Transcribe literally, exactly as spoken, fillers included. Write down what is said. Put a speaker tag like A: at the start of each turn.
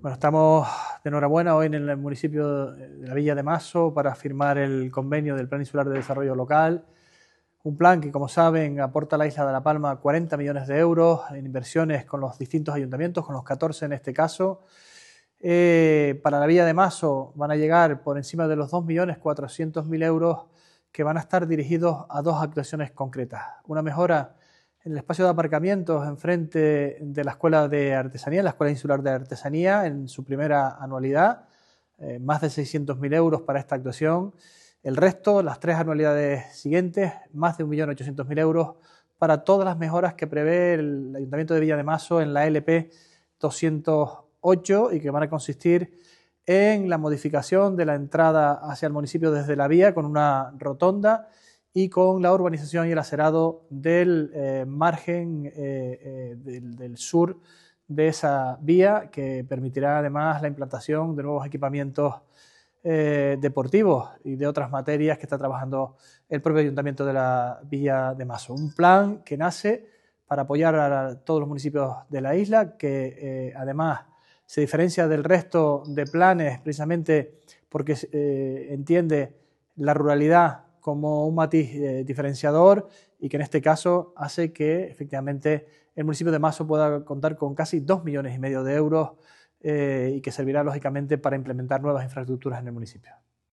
A: Bueno, estamos de enhorabuena hoy en el municipio de la Villa de Maso para firmar el convenio del Plan Insular de Desarrollo Local. Un plan que, como saben, aporta a la isla de La Palma cuarenta millones de euros en inversiones con los distintos ayuntamientos, con los catorce en este caso. Eh, para la Villa de Maso van a llegar por encima de los dos millones cuatrocientos mil euros que van a estar dirigidos a dos actuaciones concretas. Una mejora en el espacio de aparcamientos enfrente de la Escuela de Artesanía, la Escuela Insular de Artesanía, en su primera anualidad, eh, más de seiscientos mil euros para esta actuación. El resto, las tres anualidades siguientes, más de un millón ochocientos mil euros para todas las mejoras que prevé el Ayuntamiento de Villa de Maso en la L P doscientos ocho y que van a consistir en la modificación de la entrada hacia el municipio desde la vía con una rotonda y con la urbanización y el acerado del eh, margen eh, eh, del, del sur de esa vía, que permitirá además la implantación de nuevos equipamientos eh, deportivos y de otras materias que está trabajando el propio Ayuntamiento de la Villa de Maso. Un plan que nace para apoyar a todos los municipios de la isla, que eh, además se diferencia del resto de planes precisamente porque eh, entiende la ruralidad como un matiz eh, diferenciador y que en este caso hace que efectivamente el municipio de Maso pueda contar con casi dos millones y medio de euros eh, y que servirá lógicamente para implementar nuevas infraestructuras en el municipio.